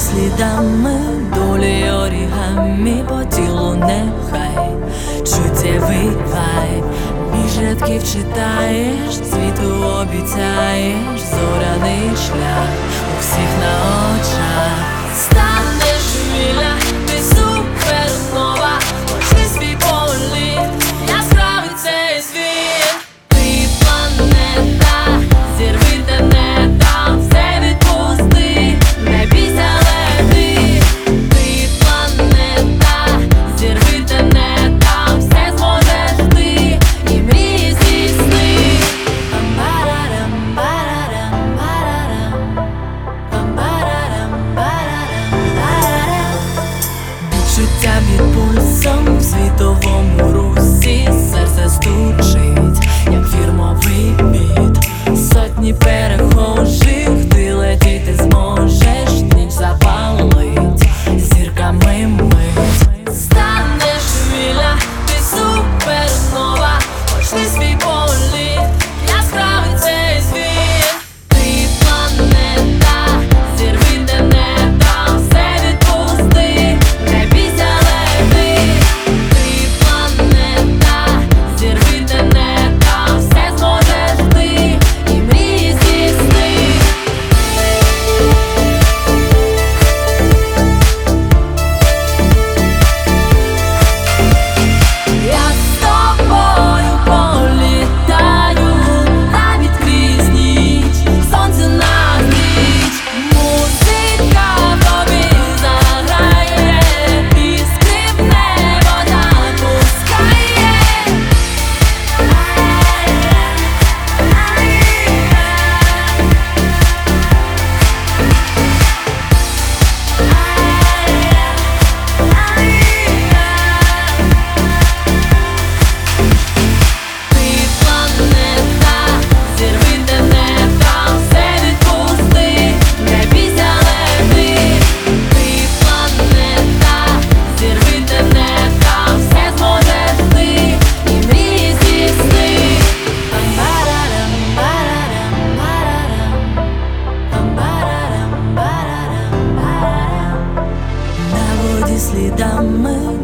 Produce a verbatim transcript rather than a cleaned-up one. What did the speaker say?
слідами долі орігамі по тілу нехай чуттєвий вайб. Між рядків читаєш, світу обіцяєш, зоряний шлях у всіх на очах. Станеш вільна, ти супернова, почни свій політ, яскравий цей світ. Ти планета, зірви та не там, все відпусти, не бійся, лети. Ти планета, зірви та не там, все зможеш ти, і мрії здійсни. Пам-барарам, барарам, барарам, пам-барарам, барарам, барарам. Відчуття під пульсом в світовому русі, серце стучить, як фірмовий біт. Сотні перехожих, ти летіти зможеш, ніч запалить зірками мить. Станеш вільна, ти супернова, почни свій політ, яскравий цей світ. Ти планета, зірви та не там, все відпусти, не бійся, лети. Ти планета, зірви та не там, все зможеш ти, і мрії здійсни. Я з тобою політаю, навіть крізь ніч, сонце на ніч. Музика тобі заграє, іскри в небо запускає. Ти планета, зірви та не там, все відпусти, не бійся, лети. Ти планета, зірви та не там, все зможеш ти, і мрії здійсни. Пам-барарам, барарам, барарам, пам-барарам, барарам, барарам. На воді слідами